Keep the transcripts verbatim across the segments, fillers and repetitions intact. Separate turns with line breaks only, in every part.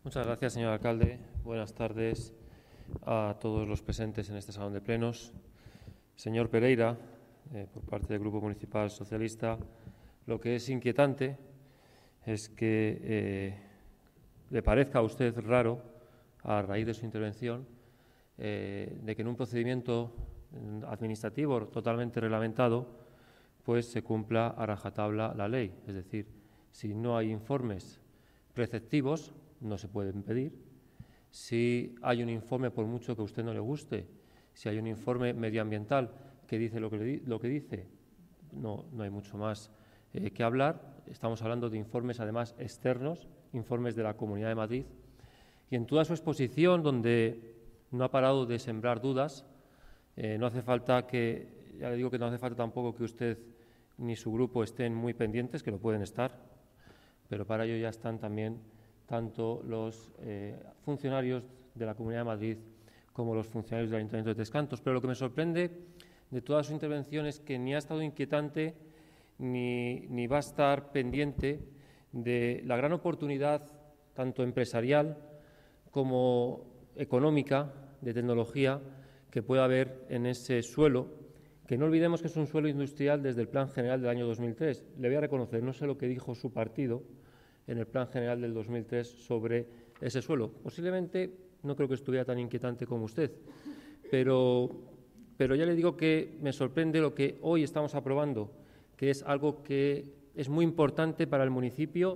Muchas gracias, señor alcalde. Buenas tardes a todos los presentes en este salón de plenos. Señor Pereira, eh, por parte del Grupo Municipal Socialista, lo que es inquietante es que eh, le parezca a usted raro, a raíz de su intervención, eh, de que en un procedimiento administrativo totalmente reglamentado, pues se cumpla a rajatabla la ley. Es decir, si no hay informes preceptivos, no se pueden pedir. Si hay un informe, por mucho que a usted no le guste, si hay un informe medioambiental que dice lo que, le, lo que dice, no, no hay mucho más eh, que hablar. Estamos hablando de informes, además, externos, informes de la Comunidad de Madrid. Y en toda su exposición, donde no ha parado de sembrar dudas, eh, no hace falta que, ya le digo que no hace falta tampoco que usted ni su grupo estén muy pendientes, que lo pueden estar, pero para ello ya están también tanto los eh, funcionarios de la Comunidad de Madrid como los funcionarios del Ayuntamiento de Trescantos. Pero lo que me sorprende de toda su intervención es que ni ha estado inquietante ni, ni va a estar pendiente de la gran oportunidad, tanto empresarial como económica, de tecnología, que puede haber en ese suelo, que no olvidemos que es un suelo industrial desde el Plan General del año dos mil tres. Le voy a reconocer, no sé lo que dijo su partido en el Plan General del dos mil tres sobre ese suelo. Posiblemente no creo que estuviera tan inquietante como usted, pero, pero ya le digo que me sorprende lo que hoy estamos aprobando, que es algo que es muy importante para el municipio.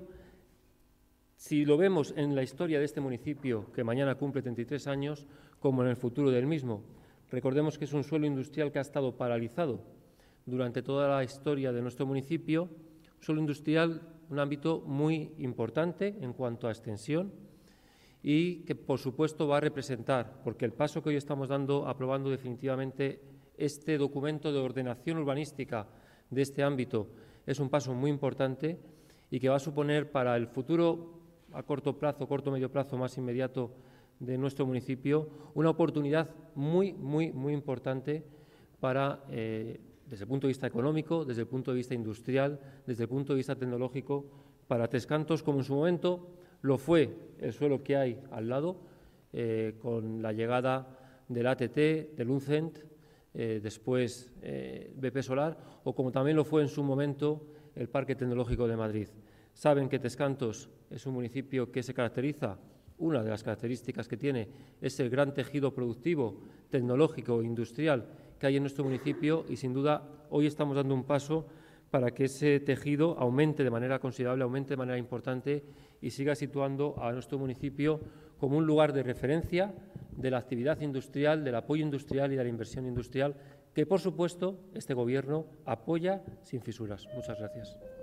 Si lo vemos en la historia de este municipio, que mañana cumple treinta y tres años, como en el futuro del mismo. Recordemos que es un suelo industrial que ha estado paralizado durante toda la historia de nuestro municipio, un suelo industrial, un ámbito muy importante en cuanto a extensión y que, por supuesto, va a representar, porque el paso que hoy estamos dando, aprobando definitivamente este documento de ordenación urbanística de este ámbito, es un paso muy importante y que va a suponer para el futuro a corto plazo, corto medio plazo, más inmediato de nuestro municipio, una oportunidad muy, muy, muy importante para, eh, desde el punto de vista económico, desde el punto de vista industrial, desde el punto de vista tecnológico, para Trescantos, como en su momento lo fue el suelo que hay al lado, eh, con la llegada del A T T, del Uncent, eh, después eh, B P Solar, o como también lo fue en su momento el Parque Tecnológico de Madrid. Saben que Trescantos es un municipio que se caracteriza, una de las características que tiene es el gran tejido productivo, tecnológico e industrial que hay en nuestro municipio y, sin duda, hoy estamos dando un paso para que ese tejido aumente de manera considerable, aumente de manera importante y siga situando a nuestro municipio como un lugar de referencia de la actividad industrial, del apoyo industrial y de la inversión industrial que, por supuesto, este Gobierno apoya sin fisuras. Muchas gracias.